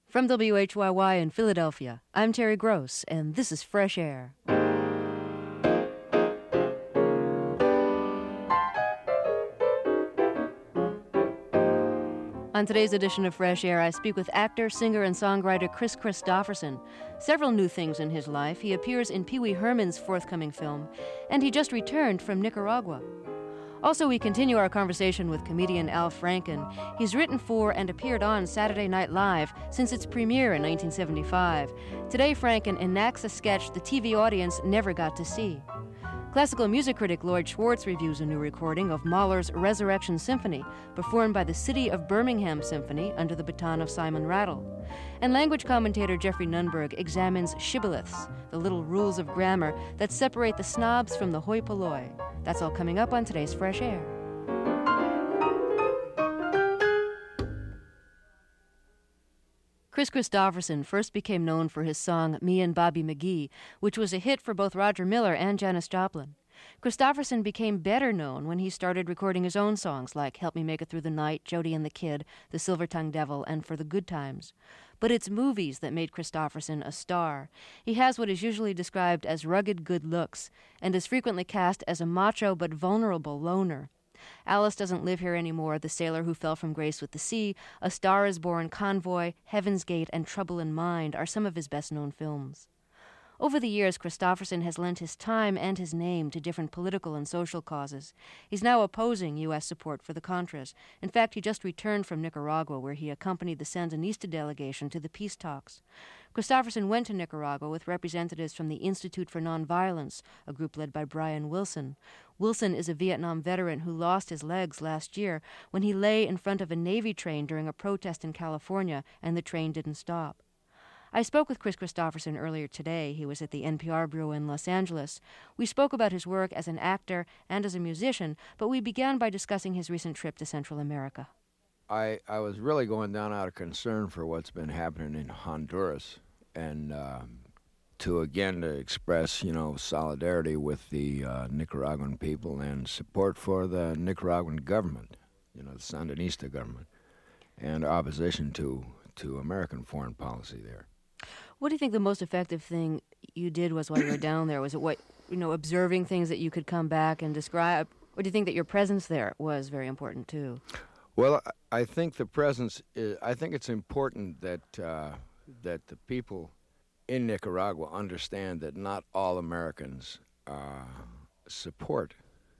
From WHYY in Philadelphia, I'm Terry Gross, and this is Fresh Air. On today's edition of Fresh Air, I speak with actor, singer, and songwriter Kris Kristofferson. Several new things in his life. He appears in Pee Wee Herman's forthcoming film, and he just returned from Nicaragua. Also, we continue our conversation with comedian Al Franken. He's written for and appeared on Saturday Night Live since its premiere in 1975. Today, Franken enacts a sketch the TV audience never got to see. Classical music critic Lloyd Schwartz reviews a new recording of Mahler's Resurrection Symphony, performed by the City of Birmingham Symphony under the baton of Simon Rattle. And language commentator Jeffrey Nunberg examines shibboleths, the little rules of grammar that separate the snobs from the hoi polloi. That's all coming up on today's Fresh Air. Kris Kristofferson first became known for his song Me and Bobby McGee, which was a hit for both Roger Miller and Janis Joplin. Kristofferson became better known when he started recording his own songs like Help Me Make It Through the Night, Jody and the Kid, The Silver-Tongued Devil, and For the Good Times. But it's movies that made Kristofferson a star. He has what is usually described as rugged good looks, and is frequently cast as a macho but vulnerable loner. Alice Doesn't Live Here Anymore, The Sailor Who Fell from Grace with the Sea, A Star is Born, Convoy, Heaven's Gate, and Trouble in Mind are some of his best-known films. Over the years, Kristofferson has lent his time and his name to different political and social causes. He's now opposing U.S. support for the Contras. In fact, he just returned from Nicaragua, where he accompanied the Sandinista delegation to the peace talks. Kristofferson went to Nicaragua with representatives from the Institute for Nonviolence, a group led by Brian Wilson. Wilson is a Vietnam veteran who lost his legs last year when he lay in front of a Navy train during a protest in California, and the train didn't stop. I spoke with Kris Kristofferson earlier today. He was at the NPR bureau in Los Angeles. We spoke about his work as an actor and as a musician, but we began by discussing his recent trip to Central America. I was really going down out of concern for what's been happening in Honduras, and to express, solidarity with the Nicaraguan people and support for the Nicaraguan government, the Sandinista government, and opposition to American foreign policy there. What do you think the most effective thing you did was while you were down there? Was it observing things that you could come back and describe? Or do you think that your presence there was very important too? Well, I think the presence I think it's important that that the people in Nicaragua understand that not all Americans support,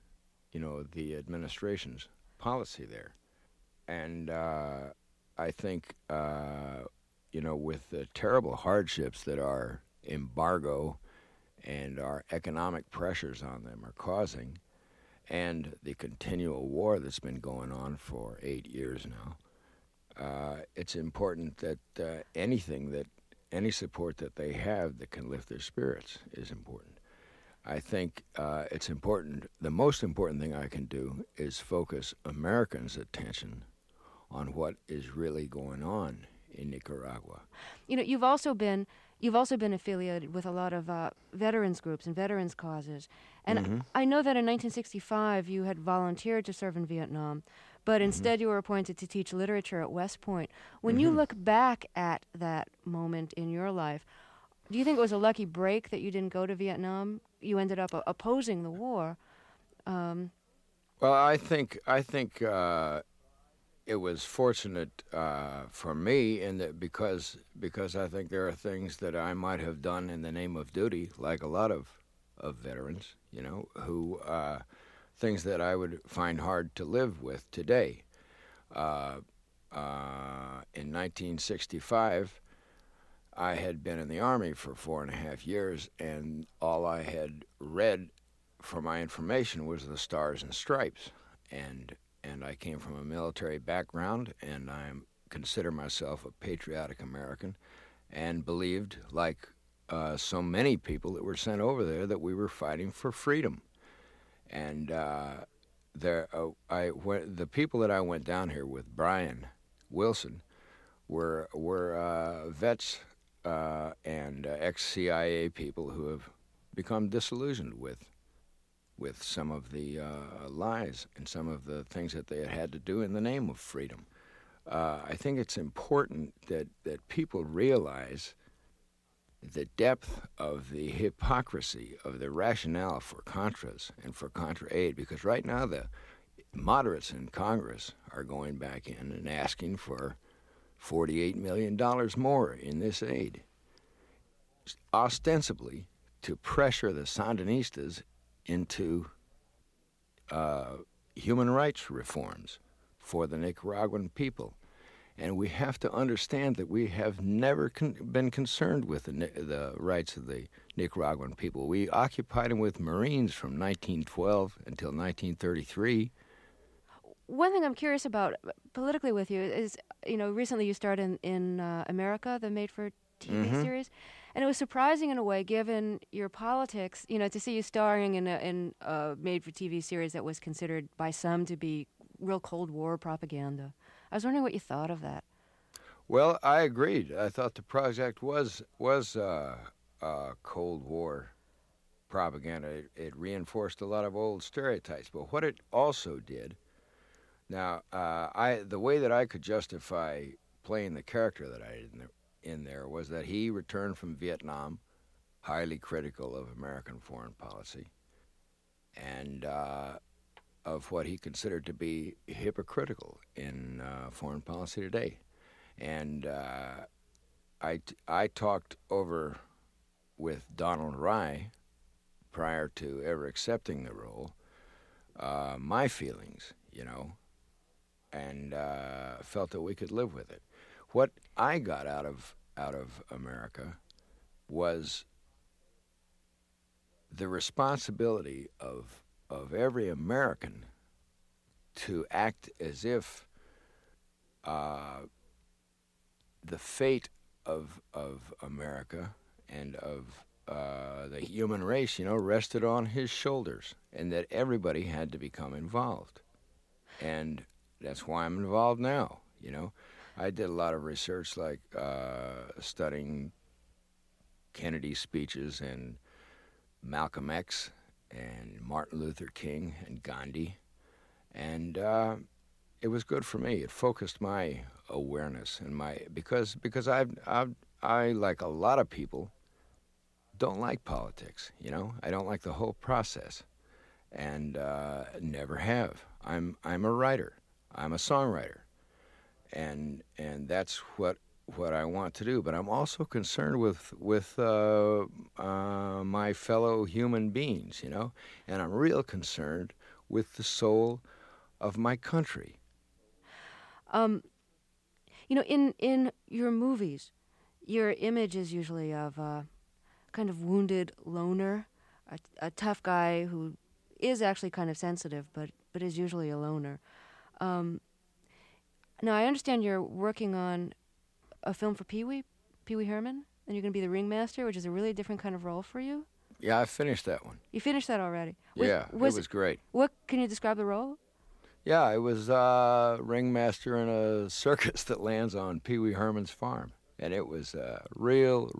the administration's policy there. And I think, with the terrible hardships that our embargo and our economic pressures on them are causing, and the continual war that's been going on for 8 years now, it's important that any support that they have that can lift their spirits is important. I think it's important. The most important thing I can do is focus Americans' attention on what is really going on in Nicaragua. You've also been affiliated with a lot of veterans groups and veterans causes. And I know that in 1965 you had volunteered to serve in Vietnam, but instead you were appointed to teach literature at West Point. When you look back at that moment in your life, do you think it was a lucky break that you didn't go to Vietnam? You ended up opposing the war. Well, I think it was fortunate for me in that because I think there are things that I might have done in the name of duty, like a lot of veterans, who things that I would find hard to live with today. In 1965, I had been in the Army for 4.5 years, and all I had read for my information was the Stars and Stripes, and I came from a military background, and I consider myself a patriotic American, and believed, like so many people that were sent over there, that we were fighting for freedom. And the people that I went down here with, Brian Wilson, were vets and ex-CIA people who have become disillusioned with some of the lies and some of the things that they had to do in the name of freedom. I think it's important that people realize the depth of the hypocrisy of the rationale for Contras and for Contra aid, because right now the moderates in Congress are going back in and asking for $48 million more in this aid, ostensibly to pressure the Sandinistas into human rights reforms for the Nicaraguan people. And we have to understand that we have never been concerned with the rights of the Nicaraguan people. We occupied them with Marines from 1912 until 1933. One thing I'm curious about politically with you is, recently you starred in America, the made-for-TV series, and it was surprising in a way, given your politics, to see you starring in a made-for-TV series that was considered by some to be real Cold War propaganda. I was wondering what you thought of that. Well, I agreed. I thought the project was Cold War propaganda. It reinforced a lot of old stereotypes. But what it also did, now, the way that I could justify playing the character that I did in there was that he returned from Vietnam, highly critical of American foreign policy, and of what he considered to be hypocritical in foreign policy today. And I talked over with Donald Rye prior to ever accepting the role, my feelings, and felt that we could live with it. What I got out of America was the responsibility of every American to act as if the fate of America and of the human race, rested on his shoulders, and that everybody had to become involved. And that's why I'm involved now, I did a lot of research, like studying Kennedy's speeches and Malcolm X and Martin Luther King and Gandhi, and it was good for me. It focused my awareness and because I, like a lot of people, don't like politics. I don't like the whole process, and never have. I'm a writer. I'm a songwriter, and that's what I want to do. But I'm also concerned with my fellow human beings, and I'm real concerned with the soul of my country. In your movies, your image is usually of a kind of wounded loner, a tough guy who is actually kind of sensitive, but is usually a loner. Now, I understand you're working on a film for Pee Wee Herman, and you're going to be the ringmaster, which is a really different kind of role for you. Yeah, I finished that one. You finished that already? It was great. What can you describe the role? Yeah, it was ringmaster in a circus that lands on Pee Wee Herman's farm, and it was a real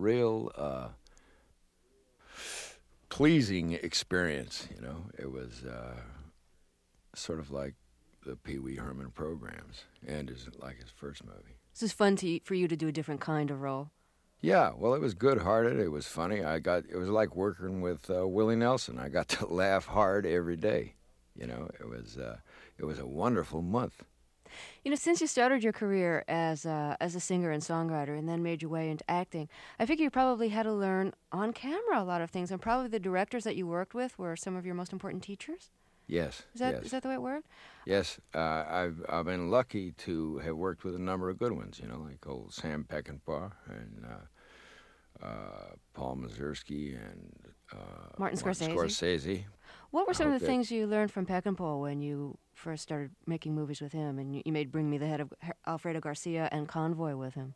pleasing experience. It was sort of like the Pee Wee Herman programs, and it's like his first movie. This is fun for you to do a different kind of role. Yeah, well, it was good-hearted. It was funny. It was like working with Willie Nelson. I got to laugh hard every day. It was a wonderful month. Since you started your career as a singer and songwriter and then made your way into acting, I figure you probably had to learn on camera a lot of things, and probably the directors that you worked with were some of your most important teachers? Yes. Is that the way it worked? Yes. I've been lucky to have worked with a number of good ones, like old Sam Peckinpah and Paul Mazursky and Martin Scorsese. What were some of the things you learned from Peckinpah when you first started making movies with him, and you made Bring Me the Head of Alfredo Garcia and Convoy with him?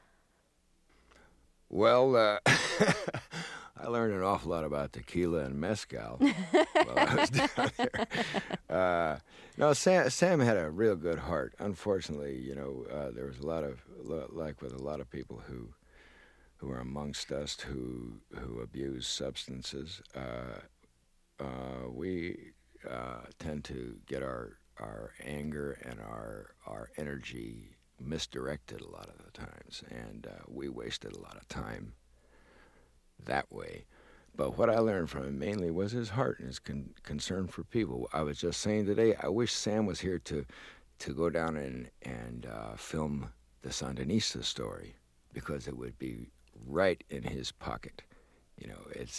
Well, I learned an awful lot about tequila and mezcal while I was down there. No, Sam had a real good heart. Unfortunately, there was a lot of, like with a lot of people who are amongst us who abuse substances. We tend to get our anger and our energy misdirected a lot of the times, and we wasted a lot of time that way. But what I learned from him mainly was his heart and his concern for people. I was just saying today, I wish Sam was here to go down and film the Sandinista story, because it would be right in his pocket. You know, it's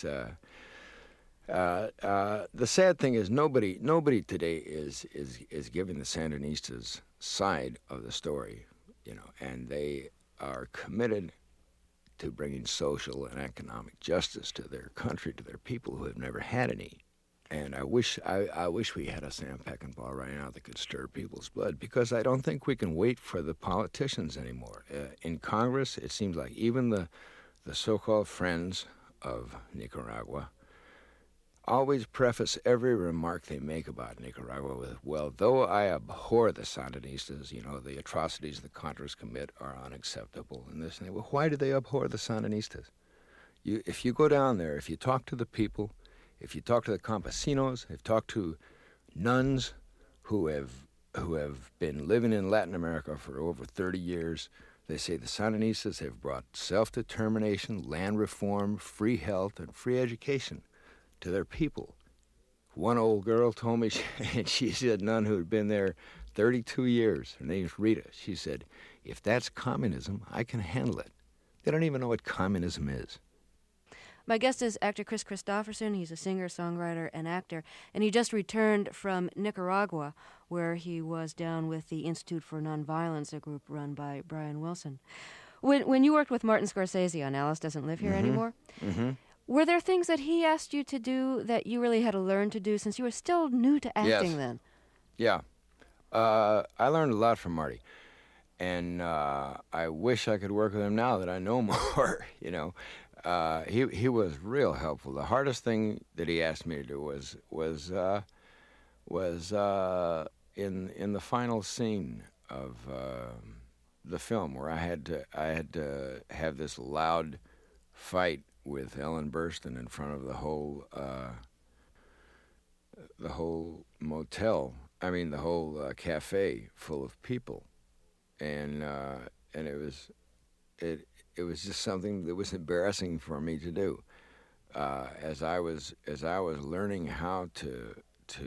the sad thing is nobody today is giving the Sandinistas' side of the story, you know, and they are committed to bringing social and economic justice to their country, to their people who have never had any. And I wish we had a Sam Peckinpah right now that could stir people's blood, because I don't think we can wait for the politicians anymore. In Congress, it seems like even the so-called friends of Nicaragua always preface every remark they make about Nicaragua with, well, though I abhor the Sandinistas, you know, the atrocities the Contras commit are unacceptable, and this and that. Well, why do they abhor the Sandinistas? If you go down there, if you talk to the people, if you talk to the campesinos, if you talk to nuns who have been living in Latin America for over 30 years, they say the Sandinistas have brought self-determination, land reform, free health, and free education to their people. One old girl told me, and she's a nun who had been there 32 years. Her name's Rita. She said, if that's communism, I can handle it. They don't even know what communism is. My guest is actor Kris Kristofferson. He's a singer, songwriter, and actor, and he just returned from Nicaragua, where he was down with the Institute for Nonviolence, a group run by Brian Wilson. When you worked with Martin Scorsese on Alice Doesn't Live Here Anymore, were there things that he asked you to do that you really had to learn to do, since you were still new to acting then? Yeah. I learned a lot from Marty, and I wish I could work with him now that I know more, you know. He was real helpful. The hardest thing that he asked me to do was in the final scene of the film, where I had to have this loud fight with Ellen Burstyn in front of the whole motel. I mean, the whole cafe full of people, and it was just something that was embarrassing for me to do. As I was learning how to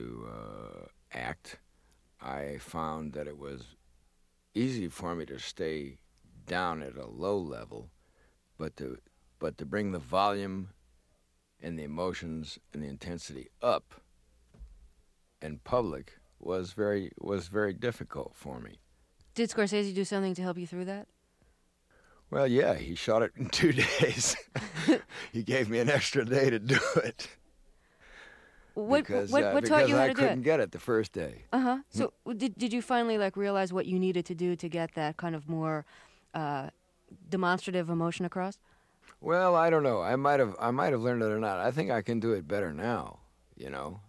act, I found that it was easy for me to stay down at a low level, but to bring the volume and the emotions and the intensity up in public was very difficult for me. Did Scorsese do something to help you through that? Well, yeah, he shot it in 2 days. He gave me an extra day to do it. What taught you how to do it? Because I couldn't get it the first day. So did you finally realize what you needed to do to get that kind of more demonstrative emotion across? Well, I don't know. I might have learned it or not. I think I can do it better now. You know,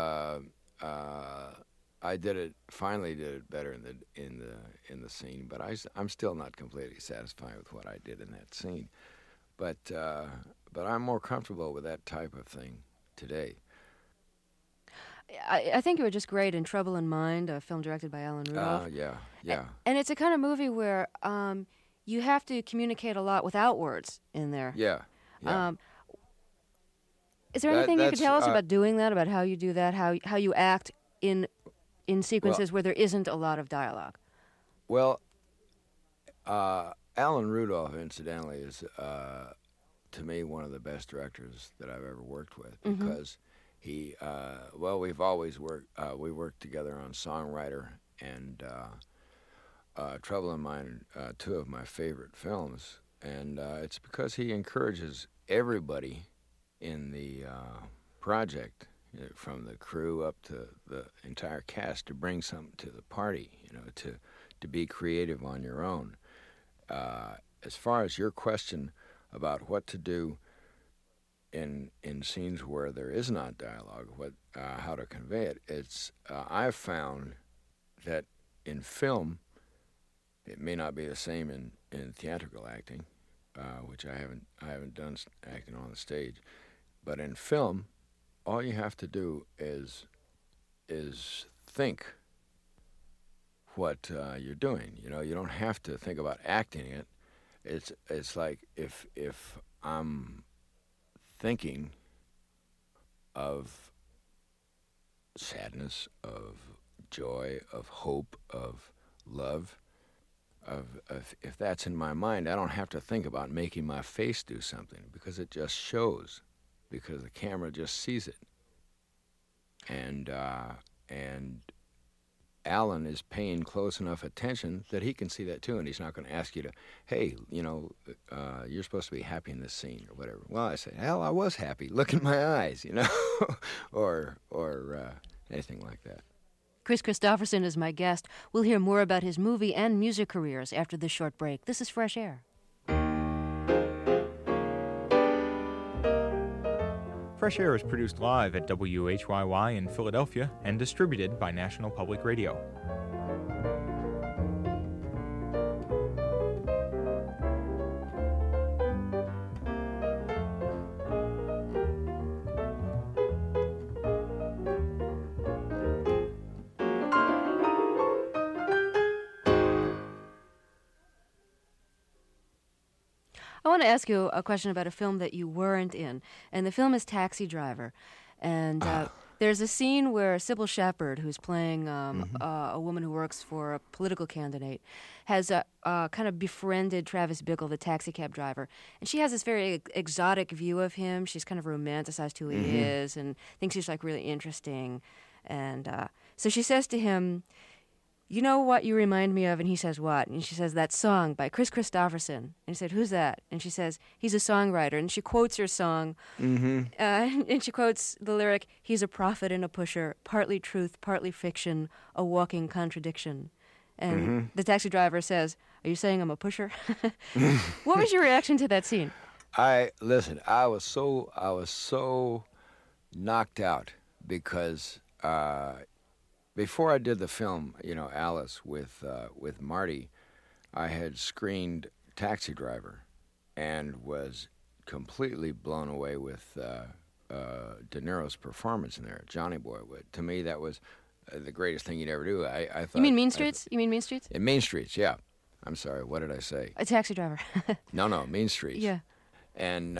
I finally did it better in the scene, but I'm still not completely satisfied with what I did in that scene. But I'm more comfortable with that type of thing today. I think you were just great in Trouble in Mind, a film directed by Alan Rudolph. Yeah. And it's a kind of movie where you have to communicate a lot without words in there. Yeah. Is there anything you could tell us about doing that, about how you do that, how you act in sequences where there isn't a lot of dialogue? Well, Alan Rudolph, incidentally, is to me one of the best directors that I've ever worked with, because he, we've always worked. We worked together on Songwriter and Trouble in Mind, two of my favorite films, and it's because he encourages everybody in the project, from the crew up to the entire cast, to bring something to the party, to be creative on your own. As far as your question about what to do in scenes where there is not dialogue, how to convey it, I've found that in film, it may not be the same in theatrical acting, which I haven't done acting on the stage, but in film, all you have to do is think what you're doing. You know, you don't have to think about acting it. It's like if I'm thinking of sadness, of joy, of hope, of love, of if that's in my mind, I don't have to think about making my face do something because it just shows, because the camera just sees it. And Alan is paying close enough attention that he can see that too, and he's not going to ask you to, hey, you know, you're supposed to be happy in this scene or whatever. Well, I say, hell, I was happy. Look in my eyes, you know, or anything like that. Kris Kristofferson is my guest. We'll hear more about his movie and music careers after this short break. This is Fresh Air. Fresh Air is produced live at WHYY in Philadelphia and distributed by National Public Radio. I want to ask you a question about a film that you weren't in, and the film is Taxi Driver. And there's a scene where Sybil Shepherd, who's playing a woman who works for a political candidate, has kind of befriended Travis Bickle, the taxi cab driver. And she has this very exotic view of him. She's kind of romanticized who he is and thinks he's like really interesting. And so she says to him, you know what you remind me of? And he says, what? And she says, that song by Kris Kristofferson. And he said, who's that? And she says, he's a songwriter. And she quotes her song. And she quotes the lyric, he's a prophet and a pusher, partly truth, partly fiction, a walking contradiction. And the taxi driver says, are you saying I'm a pusher? What was your reaction to that scene? I was so knocked out because before I did the film, you know, Alice with Marty, I had screened Taxi Driver, and was completely blown away with De Niro's performance in there. Johnny Boy. To me, that was the greatest thing he'd ever do. I thought. You mean Mean Streets? You mean Mean Streets? In Mean Streets, yeah. I'm sorry. What did I say? A Taxi Driver. No, Mean Streets. Yeah. And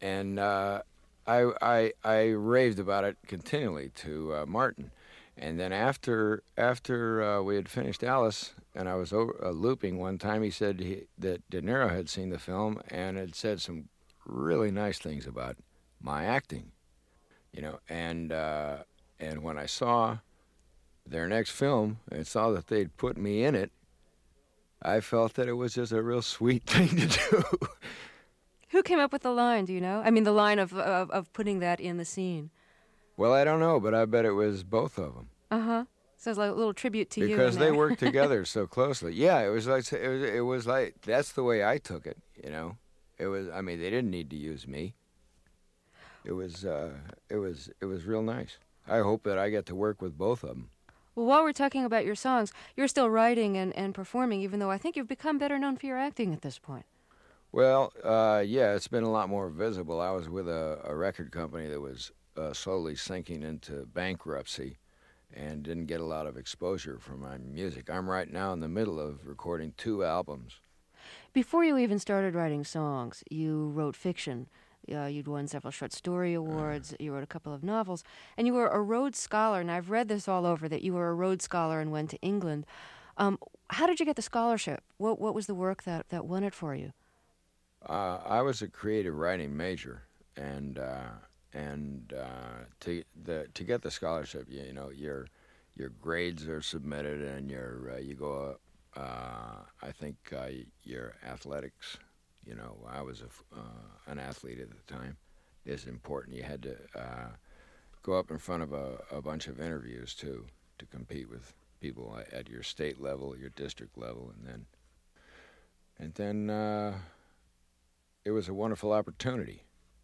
I raved about it continually to Martin. And then after we had finished Alice, and I was looping one time, he said that De Niro had seen the film and had said some really nice things about my acting, you know. And when I saw their next film and saw that they'd put me in it, I felt that it was just a real sweet thing to do. Who came up with the line, do you know? I mean, the line of putting that in the scene. Well, I don't know, but I bet it was both of them. So it's like a little tribute to you. Because they worked together so closely. Yeah, it was like that's the way I took it. You know, I mean, they didn't need to use me. It was real nice. I hope that I get to work with both of them. Well, while we're talking about your songs, you're still writing and performing, even though I think you've become better known for your acting at this point. Well, yeah, it's been a lot more visible. I was with a record company that was slowly sinking into bankruptcy and didn't get a lot of exposure for my music. I'm right now in the middle of recording 2 albums. Before you even started writing songs, you wrote fiction. You'd won several short story awards. You wrote a couple of novels. And you were a Rhodes Scholar, and I've read this all over, that you were a Rhodes Scholar and went to England. How did you get the scholarship? What was the work that won it for you? I was a creative writing major, and to get the scholarship, you know, your grades are submitted, and you go. I think your athletics. You know, I was an athlete at the time. Is important. You had to go up in front of a bunch of interviews too to compete with people at your state level, your district level, and then. It was a wonderful opportunity.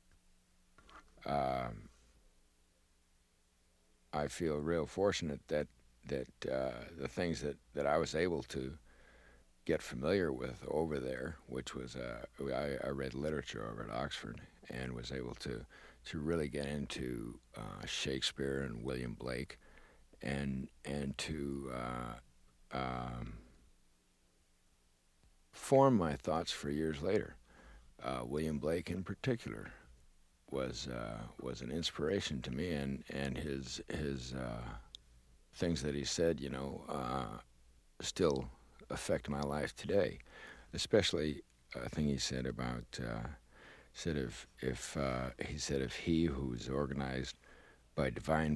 I feel real fortunate that the things that I was able to get familiar with over there, which was I read literature over at Oxford and was able to really get into Shakespeare and William Blake and to formed my thoughts for years later. William Blake, in particular, was an inspiration to me, and his things that he said, still affect my life today. Especially a thing he said about if he who's organized by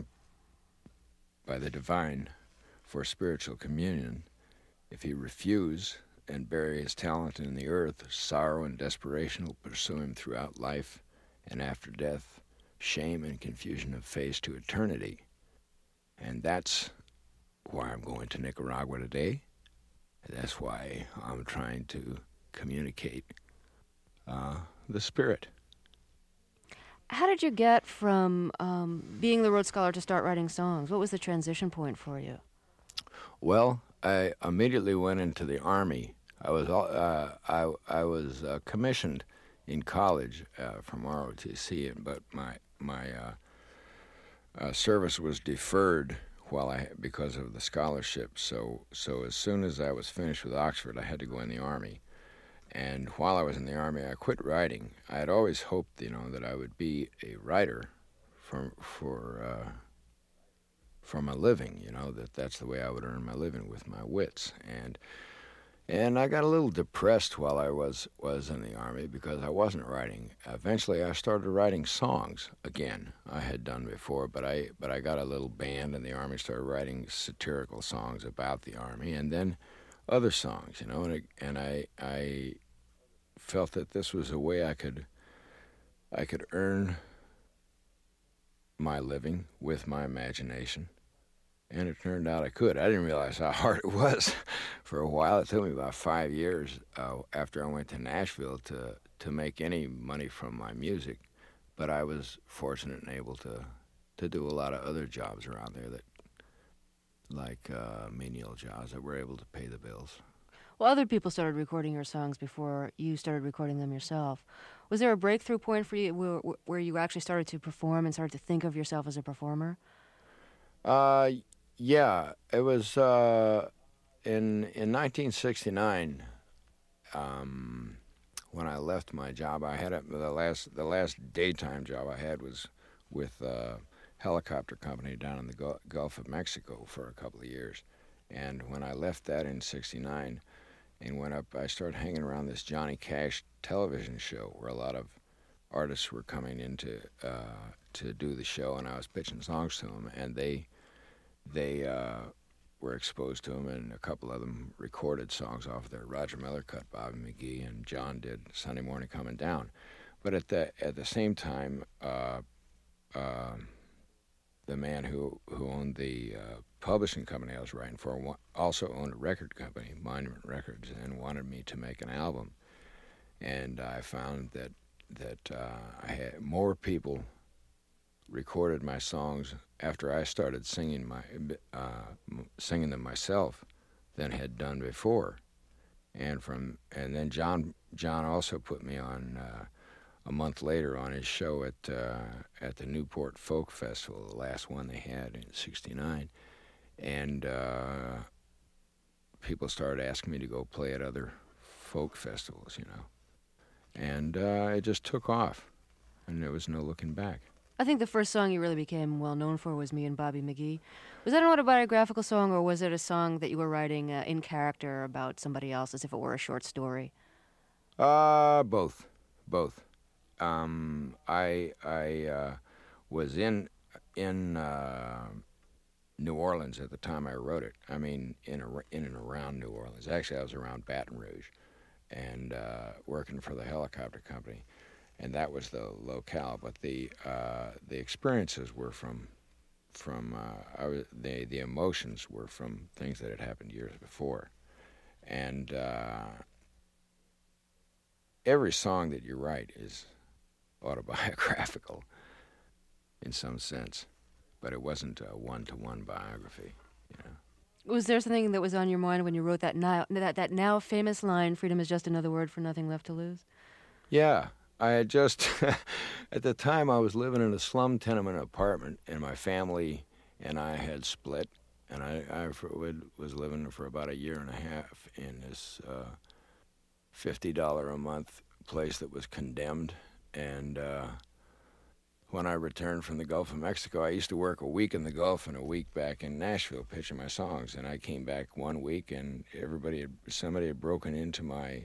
the divine for spiritual communion, if he refuse and bury his talent in the earth, sorrow and desperation will pursue him throughout life, and after death, shame and confusion of face to eternity. And that's why I'm going to Nicaragua today. That's why I'm trying to communicate the spirit. How did you get from being the Rhodes Scholar to start writing songs? What was the transition point for you? Well, I immediately went into the Army. I was commissioned in college from ROTC, but my service was deferred because of the scholarship. So as soon as I was finished with Oxford, I had to go in the Army. And while I was in the Army, I quit writing. I had always hoped, that I would be a writer for my living. That's the way I would earn my living, with my wits. And I got a little depressed while I was in the Army because I wasn't writing. Eventually, I started writing songs again. I had done before, but I got a little band in the Army, started writing satirical songs about the Army, and then other songs, and I felt that this was a way I could earn my living with my imagination. And it turned out I could. I didn't realize how hard it was for a while. It took me about 5 years after I went to Nashville to make any money from my music. But I was fortunate and able to do a lot of other jobs around there like menial jobs that were able to pay the bills. Well, other people started recording your songs before you started recording them yourself. Was there a breakthrough point for you where you actually started to perform and started to think of yourself as a performer? Yeah, it was in 1969 when I left my job. I had the last daytime job I had was with a helicopter company down in the Gulf of Mexico for a couple of years. And when I left that in 69 and went up, I started hanging around this Johnny Cash television show where a lot of artists were coming in to do the show, and I was pitching songs to them, and they were exposed to them, and a couple of them recorded songs off there. Roger Miller cut Bobby McGee, and John did Sunday Morning Coming Down. But at the same time, the man who owned the publishing company I was writing for also owned a record company, Monument Records, and wanted me to make an album. And I found that I had more people recorded my songs after I started singing them myself than had done before. And then John also put me on a month later on his show at the Newport Folk Festival, the last one they had in '69, and people started asking me to go play at other folk festivals, and it just took off, and there was no looking back. I think the first song you really became well known for was Me and Bobby McGee. Was that an autobiographical song, or was it a song that you were writing in character about somebody else, as if it were a short story? Both. I was in New Orleans at the time I wrote it. I mean, in and around New Orleans. Actually, I was around Baton Rouge, and working for the helicopter company, and that was the locale. But the experiences were the emotions were from things that had happened years before, and every song that you write is autobiographical in some sense, but it wasn't a one-to-one biography. Was there something that was on your mind when you wrote that now famous line, "Freedom is just another word for nothing left to lose"? Yeah, I had just at the time I was living in a slum tenement apartment, and my family and I had split, And I was living for about a year and a half in this $50 a month place that was condemned. And when I returned from the Gulf of Mexico, I used to work a week in the Gulf and a week back in Nashville pitching my songs. And I came back one week, and somebody had broken into my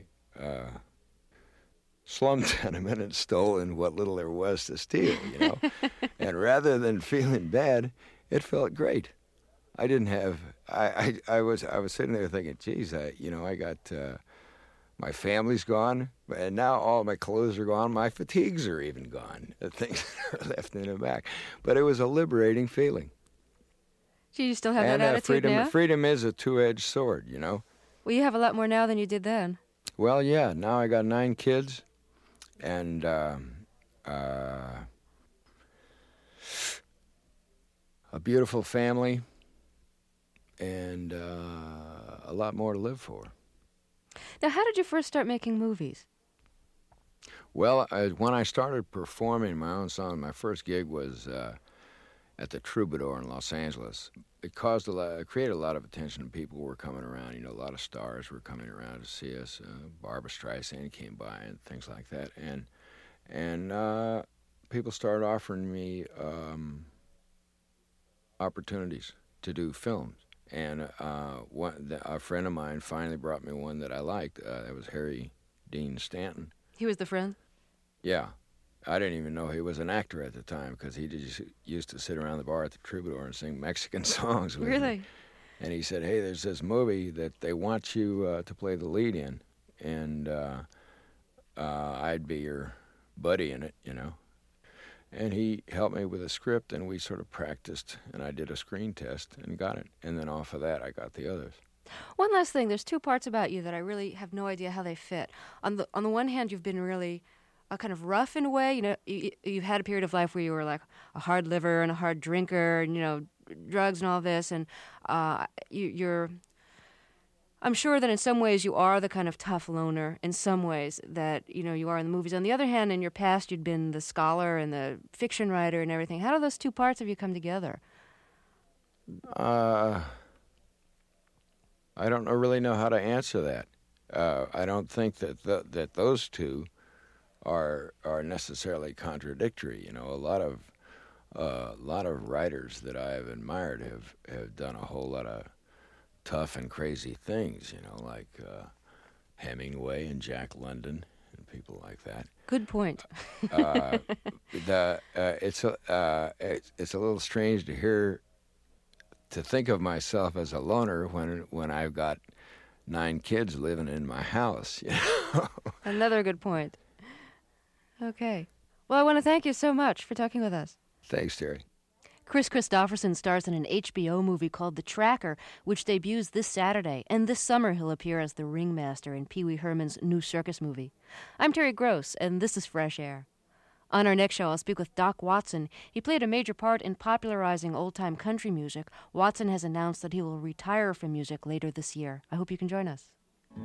slum tenement and stolen what little there was to steal, you know. And rather than feeling bad, it felt great. I didn't have. I was sitting there thinking, geez, I got my family's gone, and now all my clothes are gone. My fatigues are even gone. The things that are left in the back. But it was a liberating feeling. Do you still have that attitude now? Freedom is a two-edged sword, you know. Well, you have a lot more now than you did then. Well, yeah. Now I got 9 kids, and a beautiful family, and a lot more to live for. Now, how did you first start making movies? Well, when I started performing my own song, my first gig was at the Troubadour in Los Angeles. It created a lot of attention. People were coming around. You know, a lot of stars were coming around to see us. Barbra Streisand came by and things like that. And people started offering me opportunities to do films. And a friend of mine finally brought me one that I liked. That was Harry Dean Stanton. He was the friend? Yeah. I didn't even know he was an actor at the time because he just used to sit around the bar at the Troubadour and sing Mexican songs with Really? me. And he said, hey, there's this movie that they want you to play the lead in, and I'd be your buddy in it, you know. And he helped me with a script, and we sort of practiced, and I did a screen test and got it. And then off of that, I got the others. One last thing. There's 2 parts about you that I really have no idea how they fit. On the one hand, you've been really kind of rough in a way. You know, you've had a period of life where you were like a hard liver and a hard drinker, and, you know, drugs and all this. And you're... I'm sure that in some ways you are the kind of tough loner in some ways that, you know, you are in the movies. On the other hand, in your past, you'd been the scholar and the fiction writer and everything. How do those 2 parts of you come together? I don't really know how to answer that. I don't think that those 2 are necessarily contradictory. You know, a lot of writers that I have admired have done a whole lot of tough and crazy things, you know, like Hemingway and Jack London and people like that. Good point. It's a little strange to think of myself as a loner when I've got 9 kids living in my house. You know? Another good point. Okay. Well, I want to thank you so much for talking with us. Thanks, Terry. Kris Kristofferson stars in an HBO movie called The Tracker, which debuts this Saturday, and this summer he'll appear as the ringmaster in Pee Wee Herman's new circus movie. I'm Terry Gross, and this is Fresh Air. On our next show, I'll speak with Doc Watson. He played a major part in popularizing old-time country music. Watson has announced that he will retire from music later this year. I hope you can join us.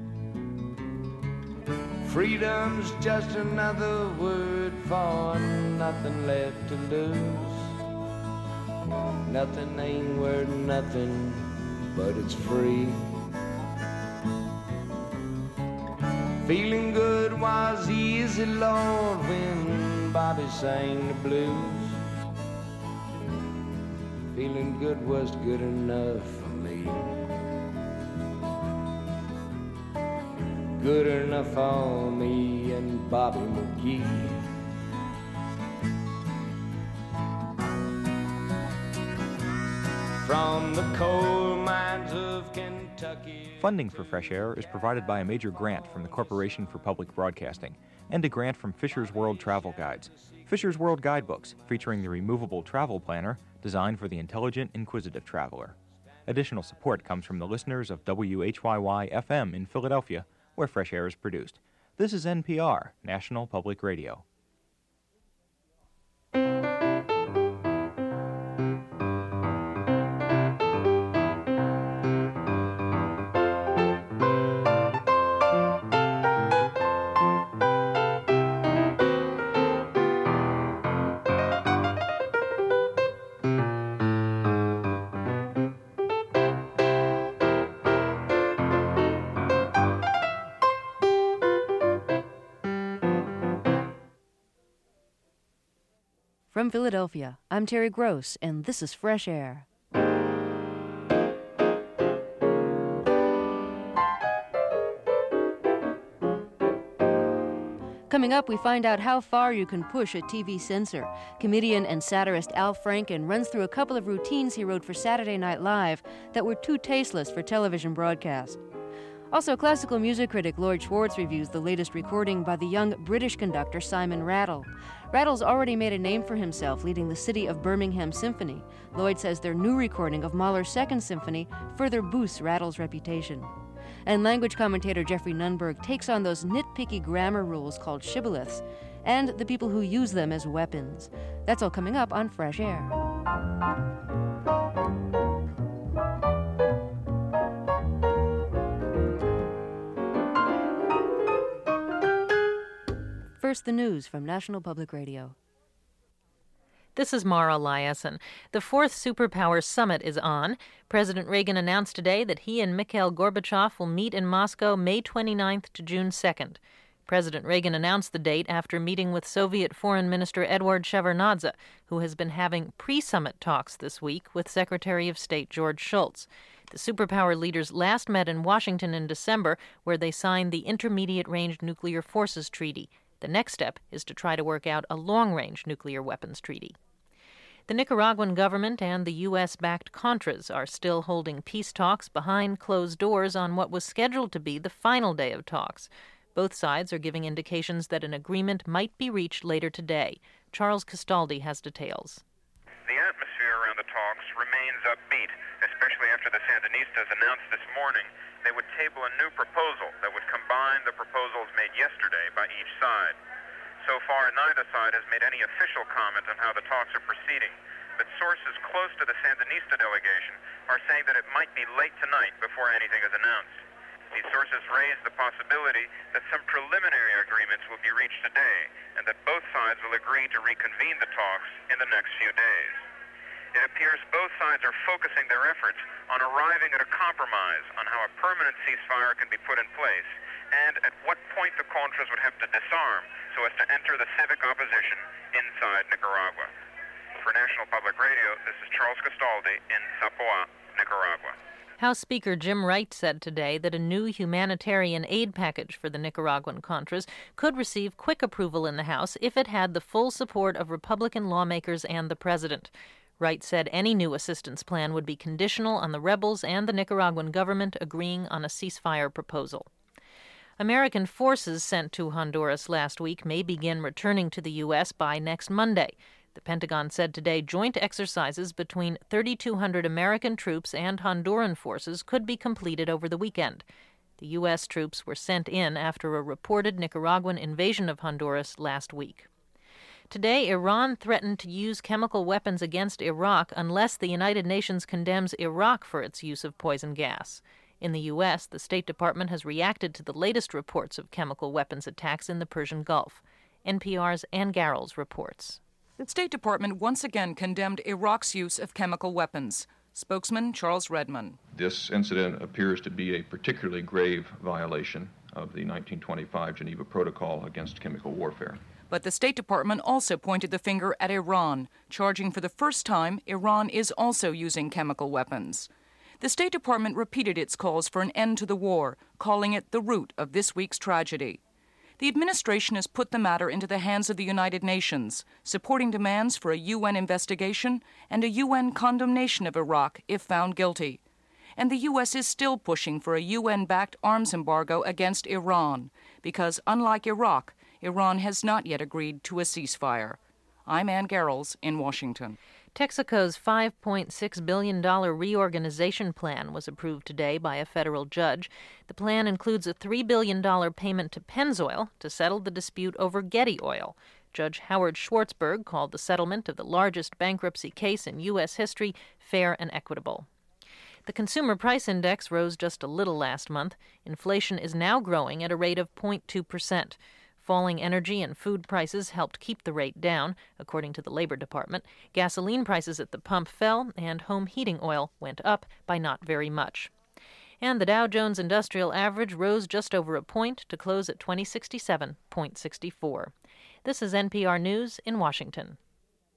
Freedom's just another word for nothing left to lose. Nothing ain't worth nothing, but it's free. Feeling good was easy, Lord, when Bobby sang the blues. Feeling good was good enough for me. Good enough for me and Bobby McGee. From the coal mines of Kentucky. Funding for Fresh Air is provided by a major grant from the Corporation for Public Broadcasting and a grant from Fisher's World Travel Guides. Fisher's World Guidebooks, featuring the removable travel planner designed for the intelligent, inquisitive traveler. Additional support comes from the listeners of WHYY-FM in Philadelphia, where Fresh Air is produced. This is NPR, National Public Radio. From Philadelphia, I'm Terry Gross, and this is Fresh Air. Coming up, we find out how far you can push a TV censor. Comedian and satirist Al Franken runs through a couple of routines he wrote for Saturday Night Live that were too tasteless for television broadcast. Also, classical music critic Lloyd Schwartz reviews the latest recording by the young British conductor Simon Rattle. Rattle's already made a name for himself leading the City of Birmingham Symphony. Lloyd says their new recording of Mahler's Second Symphony further boosts Rattle's reputation. And language commentator Jeffrey Nunberg takes on those nitpicky grammar rules called shibboleths and the people who use them as weapons. That's all coming up on Fresh Air. First, the news from National Public Radio. This is Mara Liasson. The fourth Superpower Summit is on. President Reagan announced today that he and Mikhail Gorbachev will meet in Moscow May 29th to June 2nd. President Reagan announced the date after meeting with Soviet Foreign Minister Eduard Shevardnadze, who has been having pre-summit talks this week with Secretary of State George Shultz. The superpower leaders last met in Washington in December, where they signed the Intermediate-Range Nuclear Forces Treaty. The next step is to try to work out a long-range nuclear weapons treaty. The Nicaraguan government and the U.S.-backed Contras are still holding peace talks behind closed doors on what was scheduled to be the final day of talks. Both sides are giving indications that an agreement might be reached later today. Charles Castaldi has details. The atmosphere around the talks remains upbeat, especially after the Sandinistas announced this morning they would table a new proposal that would combine the proposals made yesterday by each side. So far, neither side has made any official comment on how the talks are proceeding, but sources close to the Sandinista delegation are saying that it might be late tonight before anything is announced. These sources raise the possibility that some preliminary agreements will be reached today and that both sides will agree to reconvene the talks in the next few days. It appears both sides are focusing their efforts on arriving at a compromise on how a permanent ceasefire can be put in place and at what point the Contras would have to disarm so as to enter the civic opposition inside Nicaragua. For National Public Radio, this is Charles Castaldi in Zapoa, Nicaragua. House Speaker Jim Wright said today that a new humanitarian aid package for the Nicaraguan Contras could receive quick approval in the House if it had the full support of Republican lawmakers and the president. Wright said any new assistance plan would be conditional on the rebels and the Nicaraguan government agreeing on a ceasefire proposal. American forces sent to Honduras last week may begin returning to the U.S. by next Monday. The Pentagon said today joint exercises between 3,200 American troops and Honduran forces could be completed over the weekend. The U.S. troops were sent in after a reported Nicaraguan invasion of Honduras last week. Today, Iran threatened to use chemical weapons against Iraq unless the United Nations condemns Iraq for its use of poison gas. In the U.S., the State Department has reacted to the latest reports of chemical weapons attacks in the Persian Gulf. NPR's Ann Garrels reports. The State Department once again condemned Iraq's use of chemical weapons. Spokesman Charles Redman. This incident appears to be a particularly grave violation of the 1925 Geneva Protocol against chemical warfare. But the State Department also pointed the finger at Iran, charging for the first time Iran is also using chemical weapons. The State Department repeated its calls for an end to the war, calling it the root of this week's tragedy. The administration has put the matter into the hands of the United Nations, supporting demands for a UN investigation and a UN condemnation of Iraq if found guilty. And the U.S. is still pushing for a UN-backed arms embargo against Iran, because unlike Iraq, Iran has not yet agreed to a ceasefire. I'm Ann Garrels in Washington. Texaco's $5.6 billion reorganization plan was approved today by a federal judge. The plan includes a $3 billion payment to Pennzoil to settle the dispute over Getty Oil. Judge Howard Schwartzberg called the settlement of the largest bankruptcy case in U.S. history fair and equitable. The Consumer Price Index rose just a little last month. Inflation is now growing at a rate of 0.2%. Falling energy and food prices helped keep the rate down, according to the Labor Department. Gasoline prices at the pump fell, and home heating oil went up by not very much. And the Dow Jones Industrial Average rose just over a point to close at 2067.64. This is NPR News in Washington.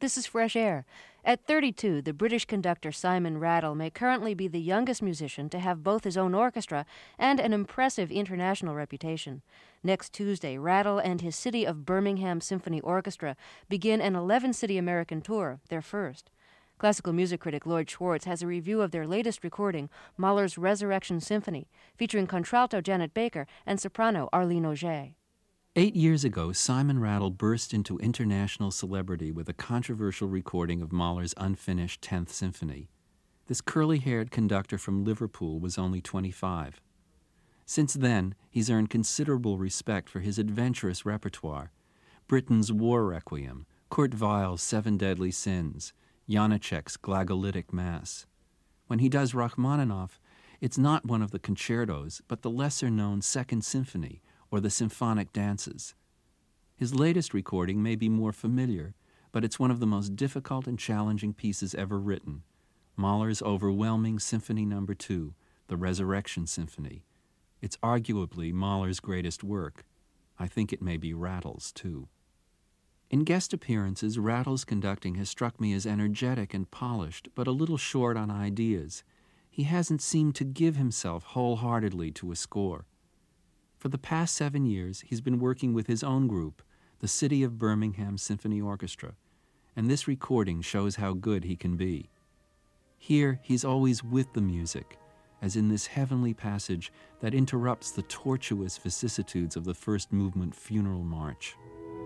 This is Fresh Air. At 32, the British conductor Simon Rattle may currently be the youngest musician to have both his own orchestra and an impressive international reputation. Next Tuesday, Rattle and his City of Birmingham Symphony Orchestra begin an 11-city American tour, their first. Classical music critic Lloyd Schwartz has a review of their latest recording, Mahler's Resurrection Symphony, featuring contralto Janet Baker and soprano Arlene Auger. 8 years ago, Simon Rattle burst into international celebrity with a controversial recording of Mahler's unfinished 10th Symphony. This curly-haired conductor from Liverpool was only 25. Since then, he's earned considerable respect for his adventurous repertoire: Britten's War Requiem, Kurt Weill's Seven Deadly Sins, Janacek's Glagolitic Mass. When he does Rachmaninoff, it's not one of the concertos, but the lesser-known Second Symphony, or the symphonic dances. His latest recording may be more familiar, but it's one of the most difficult and challenging pieces ever written, Mahler's overwhelming Symphony No. 2, the Resurrection Symphony. It's arguably Mahler's greatest work. I think it may be Rattle's, too. In guest appearances, Rattle's conducting has struck me as energetic and polished, but a little short on ideas. He hasn't seemed to give himself wholeheartedly to a score. For the past 7 years, he's been working with his own group, the City of Birmingham Symphony Orchestra, and this recording shows how good he can be. Here, he's always with the music, as in this heavenly passage that interrupts the tortuous vicissitudes of the first movement funeral march.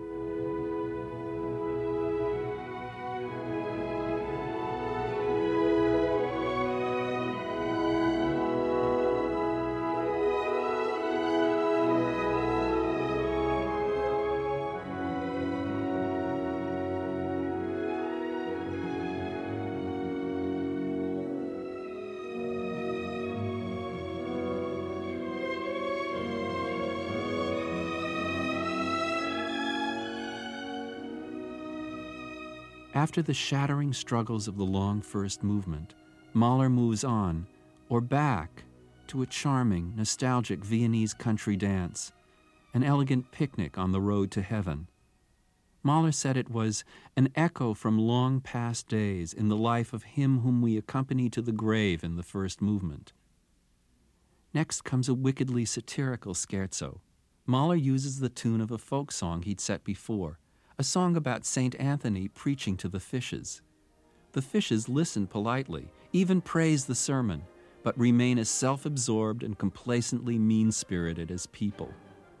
After the shattering struggles of the long first movement, Mahler moves on, or back, to a charming, nostalgic Viennese country dance, an elegant picnic on the road to heaven. Mahler said it was an echo from long past days in the life of him whom we accompany to the grave in the first movement. Next comes a wickedly satirical scherzo. Mahler uses the tune of a folk song he'd set before, a song about St. Anthony preaching to the fishes. The fishes listen politely, even praise the sermon, but remain as self-absorbed and complacently mean-spirited as people.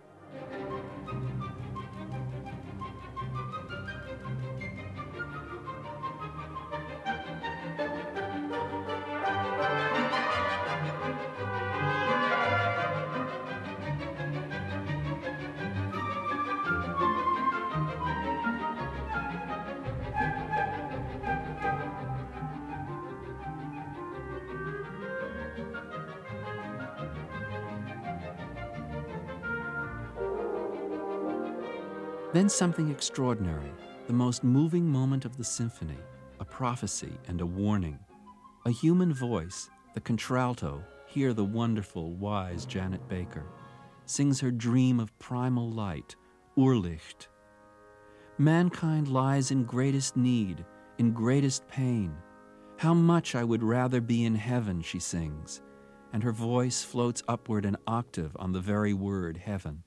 Then something extraordinary, the most moving moment of the symphony, a prophecy and a warning. A human voice, the contralto, hear the wonderful, wise Janet Baker, sings her dream of primal light, Urlicht. Mankind lies in greatest need, in greatest pain. How much I would rather be in heaven, she sings, and her voice floats upward an octave on the very word heaven.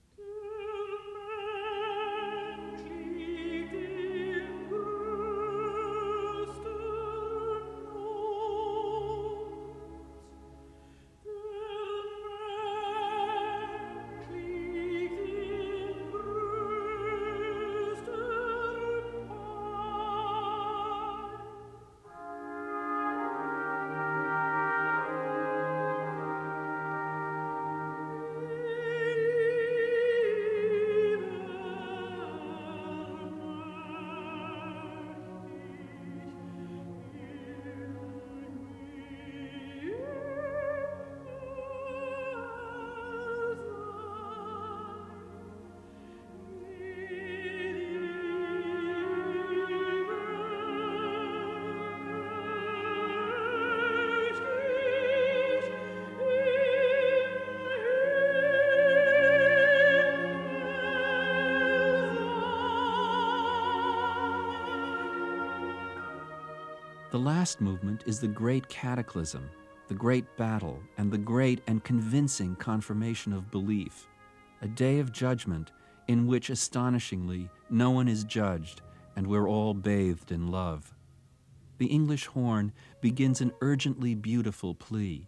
The last movement is the great cataclysm, the great battle, and the great and convincing confirmation of belief, a day of judgment in which, astonishingly, no one is judged, and we're all bathed in love. The English horn begins an urgently beautiful plea.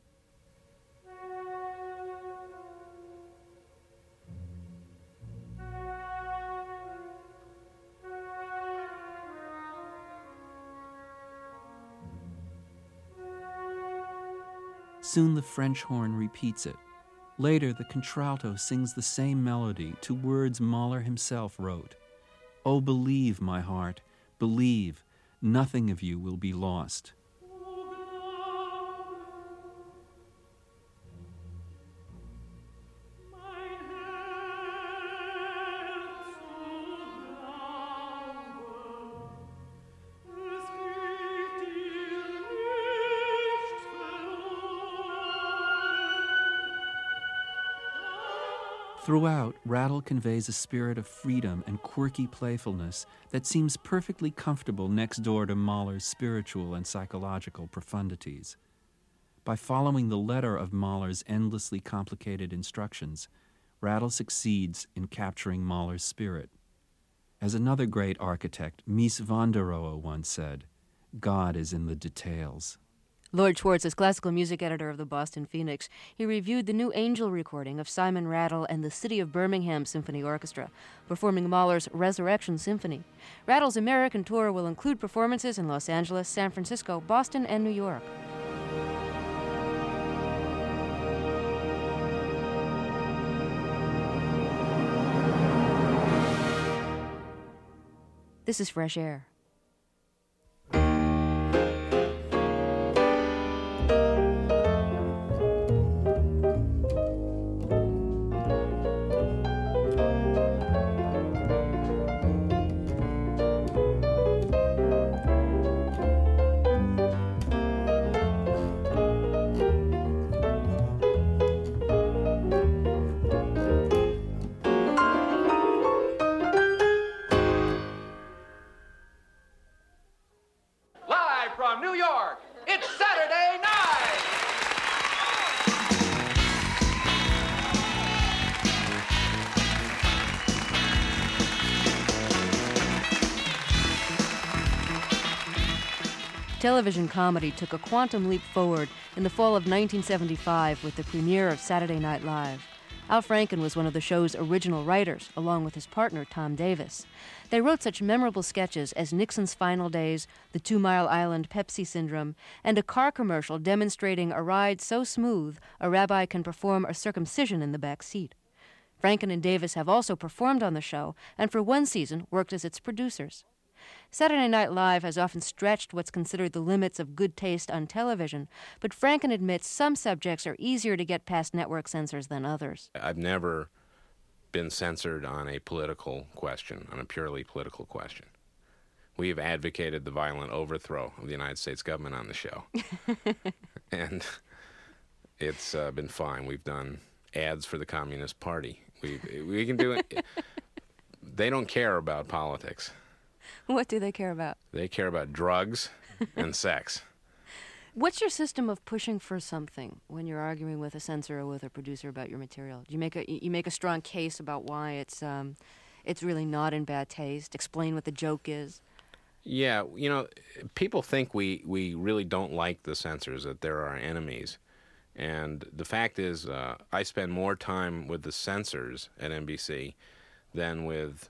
Soon the French horn repeats it. Later, the contralto sings the same melody to words Mahler himself wrote. "Oh, believe, my heart, believe, nothing of you will be lost." Throughout, Rattle conveys a spirit of freedom and quirky playfulness that seems perfectly comfortable next door to Mahler's spiritual and psychological profundities. By following the letter of Mahler's endlessly complicated instructions, Rattle succeeds in capturing Mahler's spirit. As another great architect, Mies van der Rohe, once said, "God is in the details." Lloyd Schwartz is classical music editor of the Boston Phoenix. He reviewed the new Angel recording of Simon Rattle and the City of Birmingham Symphony Orchestra, performing Mahler's Resurrection Symphony. Rattle's American tour will include performances in Los Angeles, San Francisco, Boston, and New York. This is Fresh Air. Television comedy took a quantum leap forward in the fall of 1975 with the premiere of Saturday Night Live. Al Franken was one of the show's original writers, along with his partner, Tom Davis. They wrote such memorable sketches as Nixon's Final Days, the 2 Mile Island Pepsi Syndrome, and a car commercial demonstrating a ride so smooth a rabbi can perform a circumcision in the back seat. Franken and Davis have also performed on the show, and for one season worked as its producers. Saturday Night Live has often stretched what's considered the limits of good taste on television, but Franken admits some subjects are easier to get past network censors than others. I've never been censored on a political question, on a purely political question. We have advocated the violent overthrow of the United States government on the show. And it's been fine. We've done ads for the Communist Party. We can do it. They don't care about politics. What do they care about? They care about drugs and sex. What's your system of pushing for something when you're arguing with a censor or with a producer about your material? Do you make a strong case about why it's really not in bad taste? Explain what the joke is? Yeah, people think we really don't like the censors, that they're our enemies. And the fact is, I spend more time with the censors at NBC than with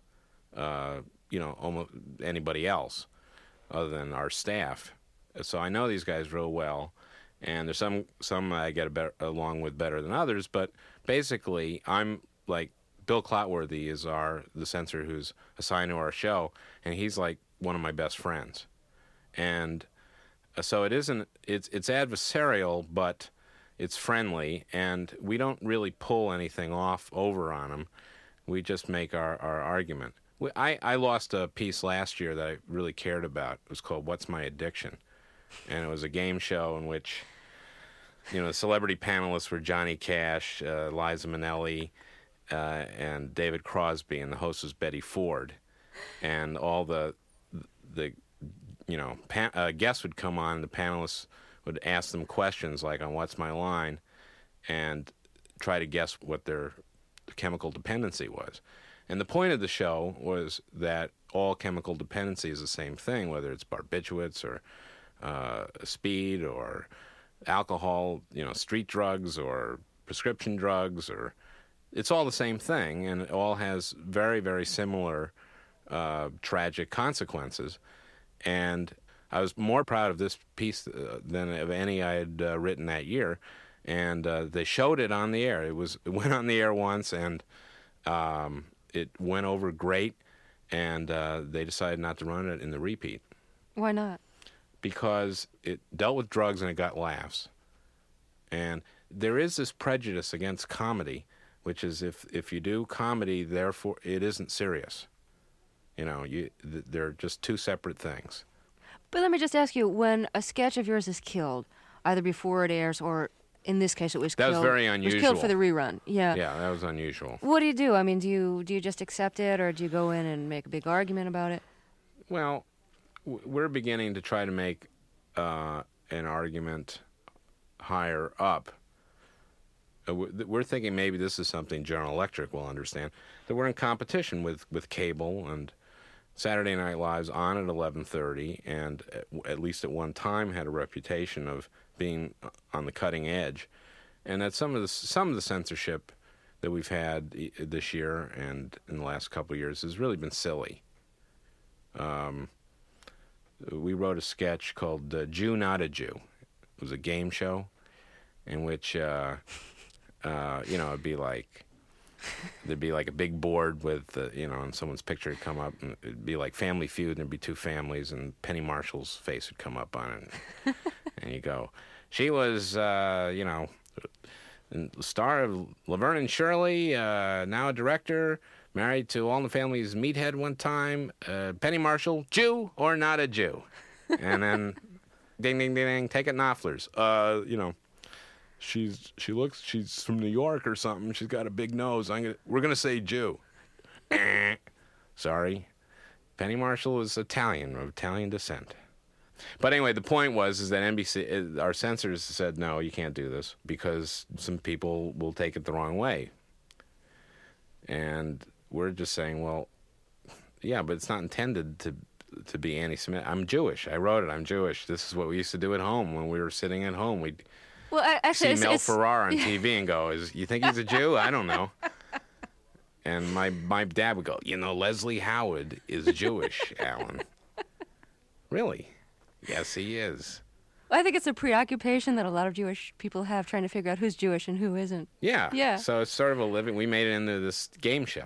almost anybody else other than our staff. So I know these guys real well, and there's some I get along with better than others, but basically I'm like, Bill Clotworthy is the censor who's assigned to our show, and he's like one of my best friends. And so it's adversarial, but it's friendly, and we don't really pull anything off over on him. We just make our argument. I lost a piece last year that I really cared about. It was called What's My Addiction? And it was a game show in which, the celebrity panelists were Johnny Cash, Liza Minnelli, and David Crosby, and the host was Betty Ford. And all the guests would come on, and the panelists would ask them questions like on What's My Line and try to guess what their chemical dependency was. And the point of the show was that all chemical dependency is the same thing, whether it's barbiturates or speed or alcohol, street drugs or prescription drugs, or it's all the same thing, and it all has very, very similar tragic consequences. And I was more proud of this piece than of any I had written that year. And they showed it on the air. It went on the air once, and it went over great. And they decided not to run it in the repeat. Why not? Because it dealt with drugs and it got laughs. And there is this prejudice against comedy, which is if you do comedy, therefore it isn't serious. They're just two separate things. But let me just ask you, when a sketch of yours is killed, either before it airs or in this case it was killed. That was very unusual. It was killed for the rerun. Yeah. Yeah, that was unusual. What do you do? I mean, do you just accept it, or do you go in and make a big argument about it? Well, we're beginning to try to make an argument higher up. We're thinking maybe this is something General Electric will understand, that we're in competition with cable, and Saturday Night Live's on at 11:30, and at least at one time had a reputation of being on the cutting edge, and that some of the censorship that we've had this year and in the last couple of years has really been silly. We wrote a sketch called Jew Not a Jew. It was a game show in which, it'd be like, there'd be like a big board with, and someone's picture would come up, and it'd be like Family Feud, and there'd be two families, and Penny Marshall's face would come up on it. And you go, she was, the star of Laverne and Shirley, now a director, married to All in the Family's meathead one time. Penny Marshall, Jew or not a Jew? And then, ding, ding, ding, ding, take it Knopfler's. She's from New York or something. She's got a big nose. We're gonna say Jew. Sorry, Penny Marshall is Italian, of Italian descent. But anyway, the point is that NBC, our censors said, no, you can't do this because some people will take it the wrong way. And we're just saying, well, yeah, but it's not intended to be anti-Semitic. I'm Jewish. I wrote it. I'm Jewish. This is what we used to do at home when we were sitting at home. We'd see Mel Ferrar on TV and go, you think he's a Jew? I don't know. And my dad would go, Leslie Howard is Jewish, Alan. Really? Yes, he is. Well, I think it's a preoccupation that a lot of Jewish people have, trying to figure out who's Jewish and who isn't. Yeah. So it's sort of a living. We made it into this game show.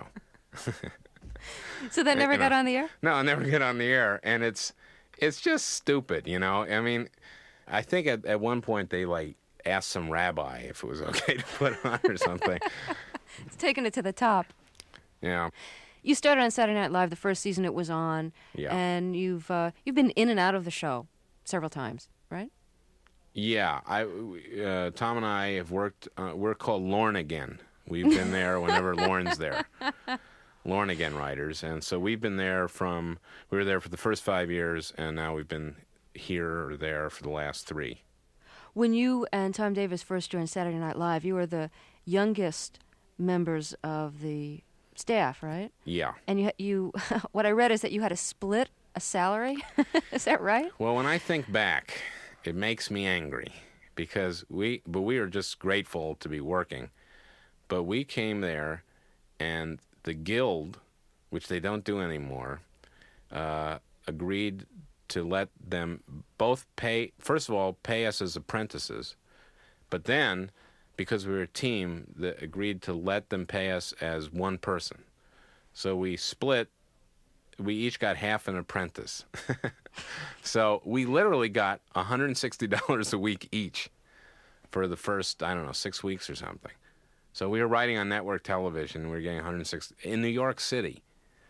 So that never got on the air? No, it never got on the air. And it's just stupid, I mean, I think at one point they, asked some rabbi if it was okay to put on or something. It's taking it to the top. Yeah. You started on Saturday Night Live the first season it was on, and you've been in and out of the show several times, right? Yeah, Tom and I have worked. We're called Lorne Again. We've been there whenever Lorne's there. Lorne Again writers, and so we've been there we were there for the first 5 years, and now we've been here or there for the last 3. When you and Tom Davis first joined Saturday Night Live, you were the youngest members of the staff, right? Yeah. And you what I read is that you had to split a salary. Is that right? Well, when I think back, it makes me angry because we were just grateful to be working. But we came there, and the guild, which they don't do anymore, agreed to let them both pay us as apprentices, but then, because we were a team, that agreed to let them pay us as one person. So we split. We each got half an apprentice. So we literally got $160 a week each for the first, 6 weeks or something. So we were writing on network television. We were getting $160 in New York City.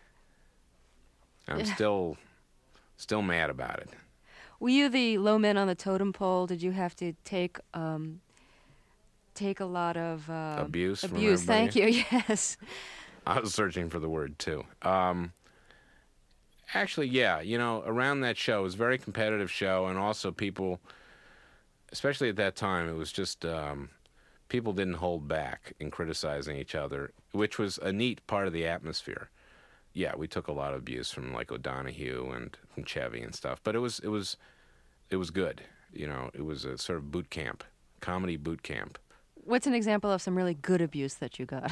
I'm still mad about it. Were you the low man on the totem pole? Did you have to take a lot of abuse? Abuse. Thank you. Yes. I was searching for the word too. Actually, yeah. Around that show, it was a very competitive show, and also people, especially at that time, it was just people didn't hold back in criticizing each other, which was a neat part of the atmosphere. Yeah, we took a lot of abuse from like O'Donoghue and from Chevy and stuff, but it was good. It was a sort of boot camp, comedy boot camp. What's an example of some really good abuse that you got?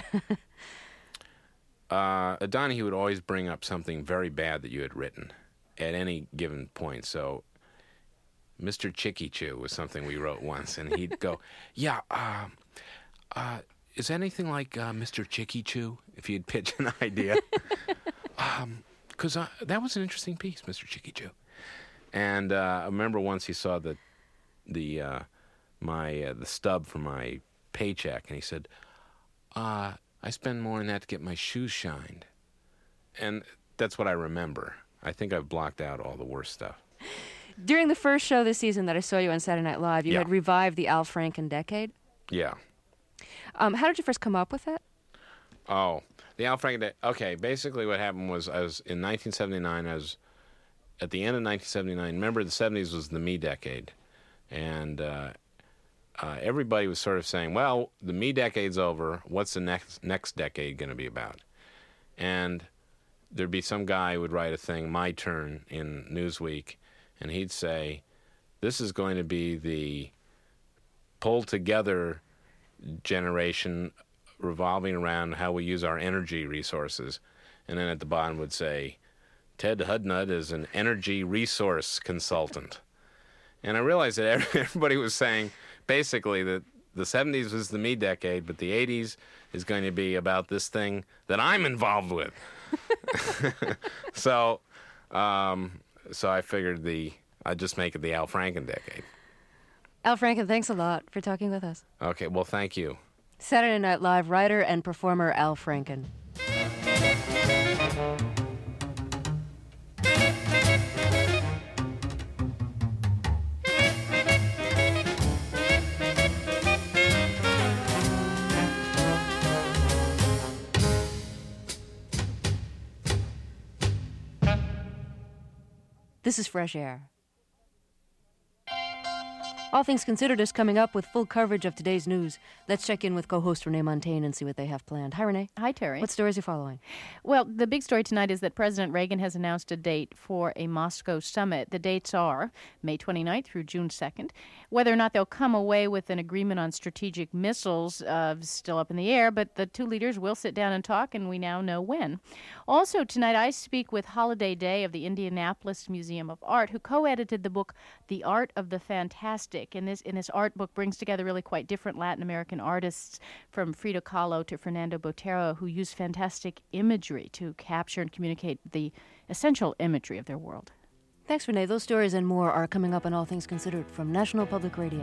O'Donoghue would always bring up something very bad that you had written at any given point. So, Mr. Chicky Chew was something we wrote once, and he'd go, "Yeah, is anything like Mr. Chicky Chew?" If he'd pitch an idea, because that was an interesting piece, Mr. Chicky Chew. And I remember once he saw the stub for my paycheck, and he said, I spend more than that to get my shoes shined. And that's what I remember. I think I've blocked out all the worst stuff. During the first show this season that I saw you on Saturday Night Live, you had revived the Al Franken decade. Yeah. How did you first come up with that? Oh, the Al Franken decade. Okay, basically what happened was I was in 1979, at the end of 1979, remember the 70s was the me decade. And everybody was sort of saying, well, the me decade's over. What's the next decade going to be about? And there'd be some guy who would write a thing, My Turn, in Newsweek, and he'd say, this is going to be the pulled-together generation revolving around how we use our energy resources. And then at the bottom would say, Ted Hudnut is an energy resource consultant. And I realized that everybody was saying basically that the 70s was the me decade, but the 80s is going to be about this thing that I'm involved with. So I figured I'd just make it the Al Franken decade. Al Franken, thanks a lot for talking with us. Okay, well, thank you. Saturday Night Live writer and performer Al Franken. This is Fresh Air. All Things Considered is coming up with full coverage of today's news. Let's check in with co-host Renee Montaigne and see what they have planned. Hi, Renee. Hi, Terry. What stories are you following? Well, the big story tonight is that President Reagan has announced a date for a Moscow summit. The dates are May 29th through June 2nd. Whether or not they'll come away with an agreement on strategic missiles is still up in the air, but the two leaders will sit down and talk, and we now know when. Also, tonight I speak with Holiday Day of the Indianapolis Museum of Art, who co-edited the book The Art of the Fantastic. And this art book brings together really quite different Latin American artists, from Frida Kahlo to Fernando Botero, who use fantastic imagery to capture and communicate the essential imagery of their world. Thanks, Renee. Those stories and more are coming up on All Things Considered from National Public Radio.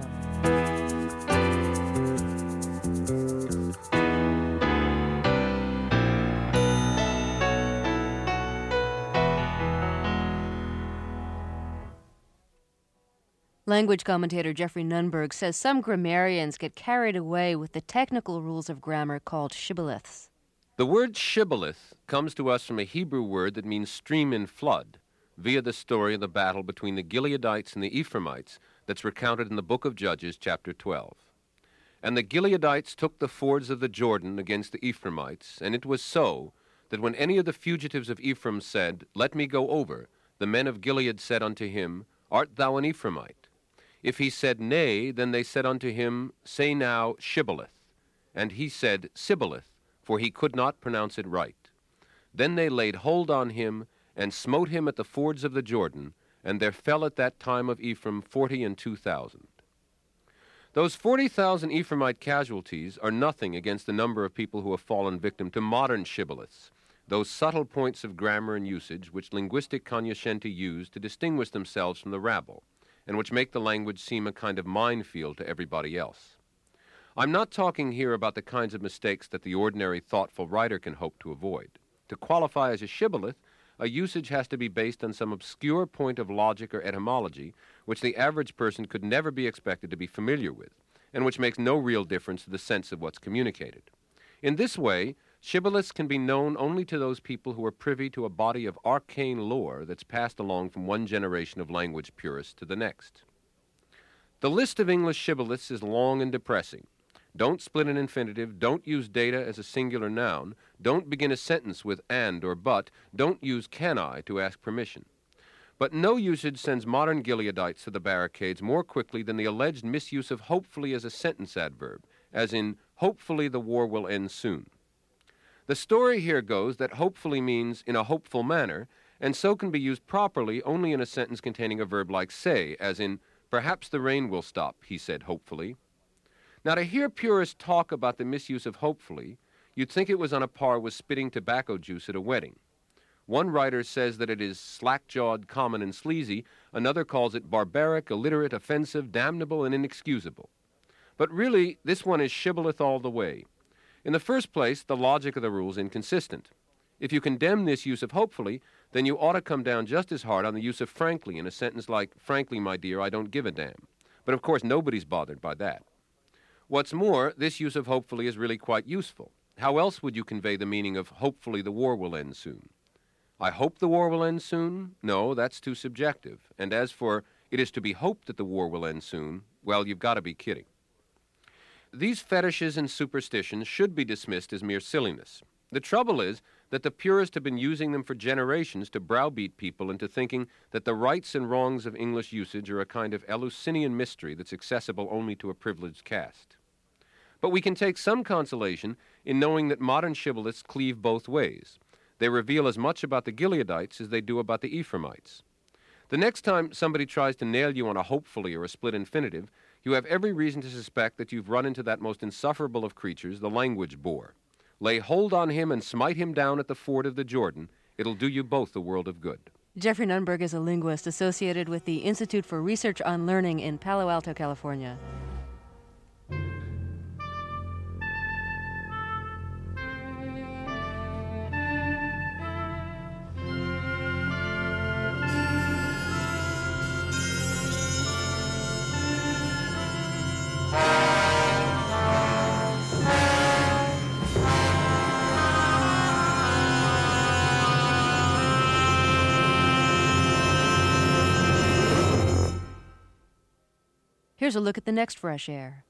Language commentator Jeffrey Nunberg says some grammarians get carried away with the technical rules of grammar called shibboleths. The word shibboleth comes to us from a Hebrew word that means stream in flood, via the story of the battle between the Gileadites and the Ephraimites that's recounted in the book of Judges, chapter 12. And the Gileadites took the fords of the Jordan against the Ephraimites, and it was so that when any of the fugitives of Ephraim said, Let me go over, the men of Gilead said unto him, Art thou an Ephraimite? If he said, Nay, then they said unto him, Say now, Shibboleth. And he said, Sibboleth, for he could not pronounce it right. Then they laid hold on him, and smote him at the fords of the Jordan, and there fell at that time of Ephraim 42,000. Those 40,000 Ephraimite casualties are nothing against the number of people who have fallen victim to modern shibboleths, those subtle points of grammar and usage which linguistic cognoscenti use to distinguish themselves from the rabble, and which make the language seem a kind of minefield to everybody else. I'm not talking here about the kinds of mistakes that the ordinary thoughtful writer can hope to avoid. To qualify as a shibboleth, a usage has to be based on some obscure point of logic or etymology which the average person could never be expected to be familiar with, and which makes no real difference to the sense of what's communicated. In this way, Shibboleths can be known only to those people who are privy to a body of arcane lore that's passed along from one generation of language purists to the next. The list of English shibboleths is long and depressing. Don't split an infinitive, don't use data as a singular noun, don't begin a sentence with and or but, don't use can I to ask permission. But no usage sends modern Gileadites to the barricades more quickly than the alleged misuse of hopefully as a sentence adverb, as in, hopefully the war will end soon. The story here goes that hopefully means in a hopeful manner, and so can be used properly only in a sentence containing a verb like say, as in, perhaps the rain will stop, he said hopefully. Now, to hear purists talk about the misuse of hopefully, you'd think it was on a par with spitting tobacco juice at a wedding. One writer says that it is slack-jawed, common, and sleazy. Another calls it barbaric, illiterate, offensive, damnable, and inexcusable. But really, this one is shibboleth all the way. In the first place, the logic of the rule is inconsistent. If you condemn this use of hopefully, then you ought to come down just as hard on the use of frankly in a sentence like, frankly, my dear, I don't give a damn. But of course, nobody's bothered by that. What's more, this use of hopefully is really quite useful. How else would you convey the meaning of hopefully the war will end soon? I hope the war will end soon? No, that's too subjective. And as for it is to be hoped that the war will end soon, well, you've got to be kidding. These fetishes and superstitions should be dismissed as mere silliness. The trouble is that the purists have been using them for generations to browbeat people into thinking that the rights and wrongs of English usage are a kind of Eleusinian mystery that's accessible only to a privileged caste. But we can take some consolation in knowing that modern shibboleths cleave both ways. They reveal as much about the Gileadites as they do about the Ephraimites. The next time somebody tries to nail you on a hopefully or a split infinitive, you have every reason to suspect that you've run into that most insufferable of creatures, the language bore. Lay hold on him and smite him down at the ford of the Jordan. It'll do you both the world of good. Jeffrey Nunberg is a linguist associated with the Institute for Research on Learning in Palo Alto, California. Here's a look at the next Fresh Air.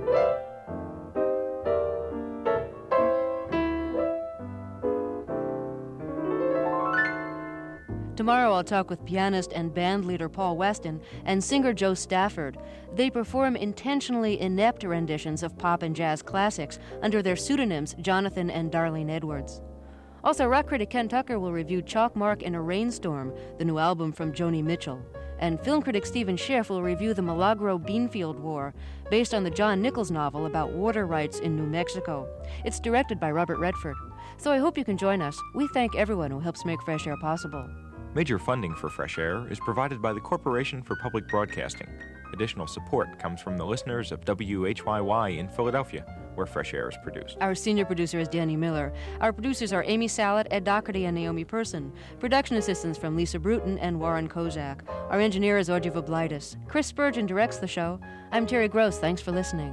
Tomorrow I'll talk with pianist and band leader Paul Weston and singer Joe Stafford. They perform intentionally inept renditions of pop and jazz classics under their pseudonyms Jonathan and Darlene Edwards. Also, rock critic Ken Tucker will review Chalk Mark in a Rainstorm, the new album from Joni Mitchell. And film critic Stephen Schiff will review the Milagro Beanfield War, based on the John Nichols novel about water rights in New Mexico. It's directed by Robert Redford. So I hope you can join us. We thank everyone who helps make Fresh Air possible. Major funding for Fresh Air is provided by the Corporation for Public Broadcasting. Additional support comes from the listeners of WHYY in Philadelphia, where Fresh Air is produced. Our senior producer is Danny Miller. Our producers are Amy Sallet, Ed Doherty, and Naomi Person. Production assistants from Lisa Bruton and Warren Kozak. Our engineer is Audrey Voblaitis. Chris Spurgeon directs the show. I'm Terry Gross. Thanks for listening.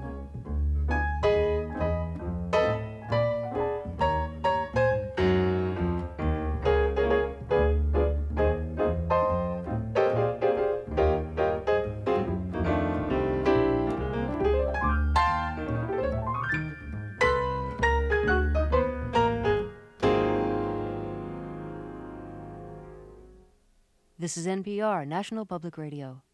This is NPR, National Public Radio.